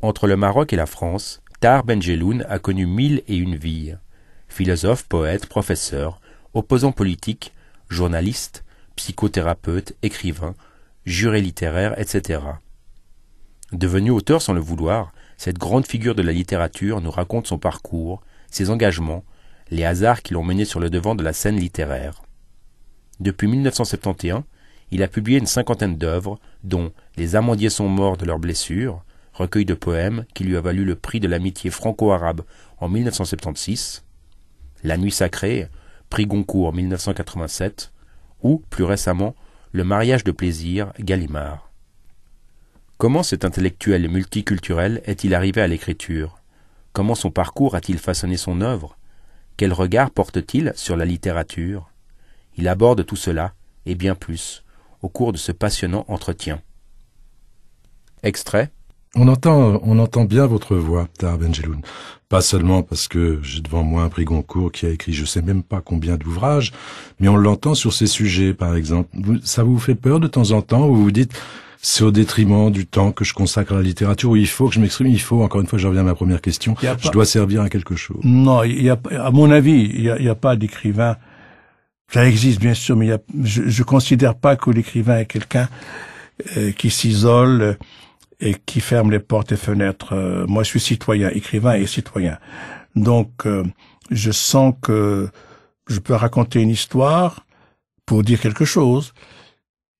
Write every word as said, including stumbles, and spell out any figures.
Entre le Maroc et la France, Tahar Benjelloun a connu mille et une vies. Philosophe, poète, professeur, opposant politique, journaliste, psychothérapeute, écrivain, juré littéraire, et cetera. Devenu auteur sans le vouloir, cette grande figure de la littérature nous raconte son parcours, ses engagements, les hasards qui l'ont mené sur le devant de la scène littéraire. Depuis mille neuf cent soixante et onze, il a publié une cinquantaine d'œuvres, dont « Les amandiers sont morts de leurs blessures », recueil de poèmes qui lui a valu le prix de l'amitié franco-arabe en mille neuf cent soixante-seize, « La nuit sacrée », prix Goncourt mille neuf cent quatre-vingt-sept, ou, plus récemment, « Le mariage de plaisir », Gallimard. Comment cet intellectuel multiculturel est-il arrivé à l'écriture? Comment son parcours a-t-il façonné son œuvre? Quel regard porte-t-il sur la littérature? Il aborde tout cela, et bien plus, au cours de ce passionnant entretien. Extrait. On entend, on entend bien votre voix, Tahar Benjelloun. Pas seulement parce que j'ai devant moi un prix Goncourt qui a écrit je sais même pas combien d'ouvrages, mais on l'entend sur ces sujets, par exemple. Vous, ça vous fait peur de temps en temps, où vous vous dites c'est au détriment du temps que je consacre à la littérature, où il faut que je m'exprime, il faut, encore une fois, je reviens à ma première question, je pas... dois servir à quelque chose. Non, il y a, à mon avis, il y a, il y a pas d'écrivain. Ça existe, bien sûr, mais il y a, je, je considère pas que l'écrivain est quelqu'un euh, qui s'isole euh, et qui ferme les portes et fenêtres. Euh, moi, je suis citoyen, écrivain et citoyen. Donc, euh, je sens que je peux raconter une histoire pour dire quelque chose.